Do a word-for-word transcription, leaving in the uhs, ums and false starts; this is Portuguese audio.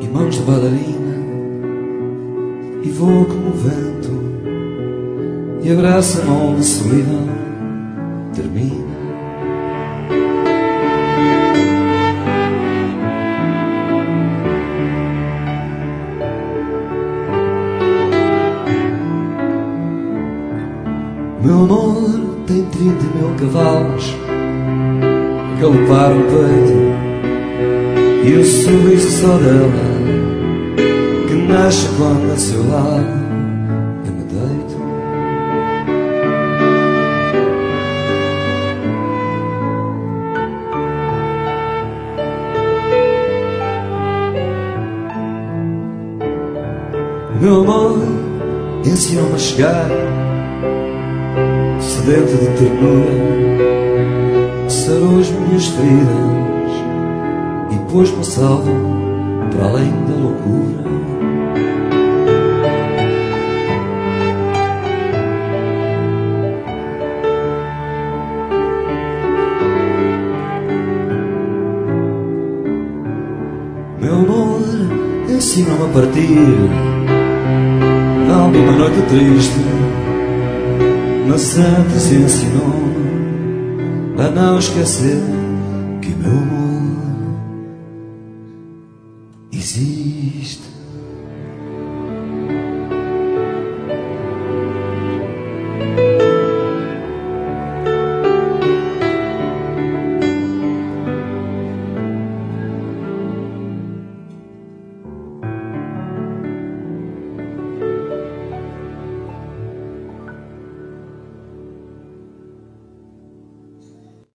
e mãos de bailarina, e vou como o vento e abraça-me onde a solidão termina. Meu amor tem trinta mil cavalos a galopar no peito, e o sorriso só dela que nasce quando a seu lado eu me deito. Meu amor ensinou-me a chegar sedento de ternura, sarou as minhas feridas e pôs-me a salvo para além da loucura. Meu amor ensinou-me a partir de alguma noite triste, mas antes ensinou a não esquecer que meu amor existe.